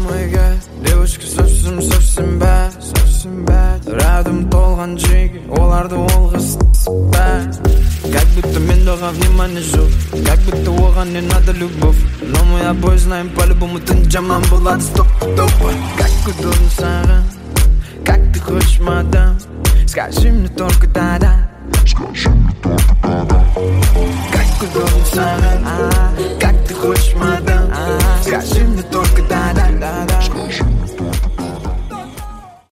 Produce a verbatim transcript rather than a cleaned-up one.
my god, девушка совсем, совсем bad, совсем bad. Рядом толған жеге, оларды олға спать. Как будто мен доған внимание жоқ, как будто оған не надо любовь. Но мы обои знаем по-любому ты жаман болады стоп-топа. Как удобно саған, как ты хочешь, мадам. Скажи мне только да-да, скажи мне только да-да. Как удобно саған, как ты хочешь, мадам.